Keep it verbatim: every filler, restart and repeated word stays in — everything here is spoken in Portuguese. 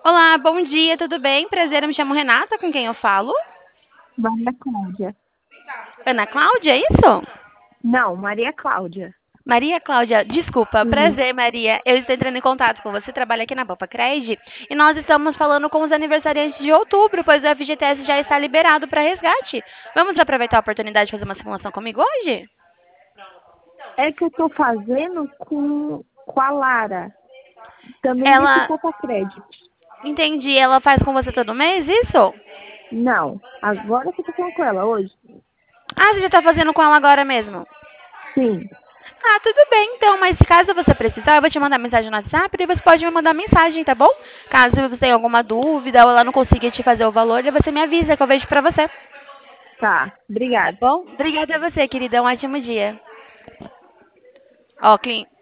Olá, bom dia, tudo bem? Prazer, eu me chamo Renata, com quem eu falo? Maria Cláudia. Ana Cláudia, é isso? Não, Maria Cláudia. Maria Cláudia, desculpa, Sim. prazer, Maria. Eu estou entrando em contato com você, trabalho aqui na Bopa Cred, e nós estamos falando com os aniversariantes de outubro, pois o F G T S já está liberado para resgate. Vamos aproveitar a oportunidade de fazer uma simulação comigo hoje? É que eu tô fazendo com, com a Lara, também desse Ela, Copa Crédito. entendi, ela faz com você todo mês, isso? Não, agora que eu tô falando com ela, hoje. Ah, você já está fazendo com ela agora mesmo? Sim, Ah, tudo bem, então, mas caso você precisar, eu vou te mandar mensagem no WhatsApp e você pode me mandar mensagem, tá bom? Caso você tenha alguma dúvida ou ela não consiga te fazer o valor, aí você me avisa que eu vejo pra você. tá. Tá Obrigada. bom? Obrigada a você, querida. Um ótimo dia. Ó, Clean.